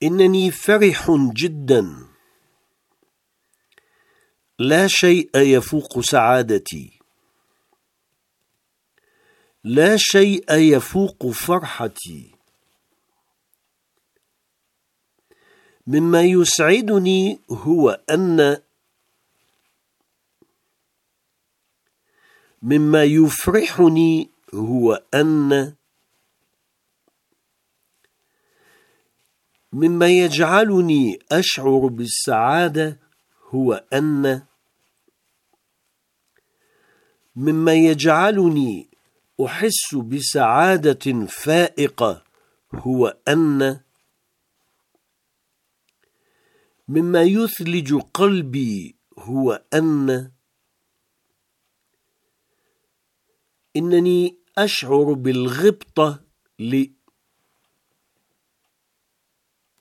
إنني فرح جدا. لا شيء يفوق سعادتي. لا شيء يفوق فرحتي. مما يسعدني هو أن مما يفرحني هو أن مما يجعلني أشعر بالسعادة هو أن مما يجعلني أحس بسعادة فائقة هو أن مما يثلج قلبي هو إنني أشعر بالغبطة